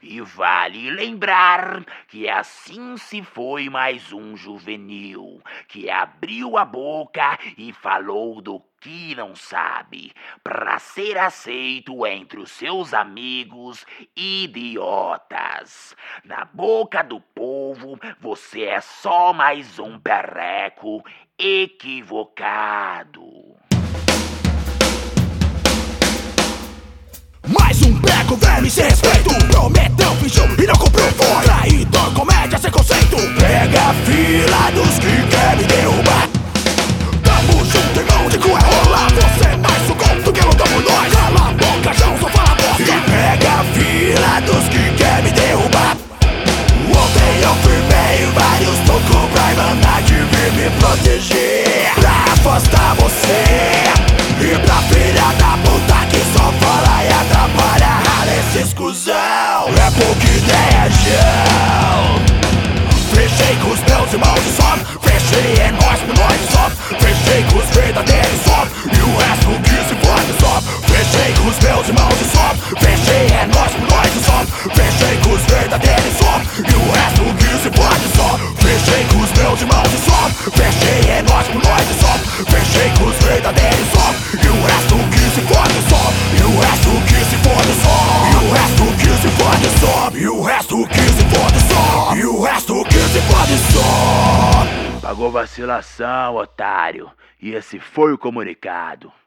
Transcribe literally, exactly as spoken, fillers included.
E vale lembrar que assim se foi mais um juvenil, que abriu a boca e falou do que não sabe, pra ser aceito entre os seus amigos idiotas. Na boca do povo, você é só mais um perreco equivocado. Mais um beco, verme sem respeito. Prometeu, fingiu e não cumpriu, foi traidor, comédia sem conceito. Pega a fila dos que quer me derrubar. Tamo junto, irmão, de cu é rola. Você é mais sucum do que lutou por nós. Cala a boca, já só fala bosta. E pega a fila dos que quer me derrubar. Ontem eu firmei vários tocos pra Irmandade vir me proteger, pra afastar você e pra filha da puta que só fala e atrapalha. Rala esse escusão, é pouca ideia, João. Fechei com os meus irmãos de sobe, fechei é nós por nós de sobe. Fechei com os verdadeiros sobe, e o resto que se pode sobe. Fechei com os meus irmãos de sobe, fechei é nós por nós de sobe. Fechei com os verdadeiros sobe, e o resto que se pode sobe. Fechei com os meus irmãos de sobe, fechei é nós por nós de sobe. Fechei com os verdadeiros sobe, e o resto que se pode sobe. E o resto que se pode sobe, e o resto que se pode sobe. E o resto que se pode sobe, e o resto que se pode sobe. Pagou vacilação, otário. E esse foi o comunicado.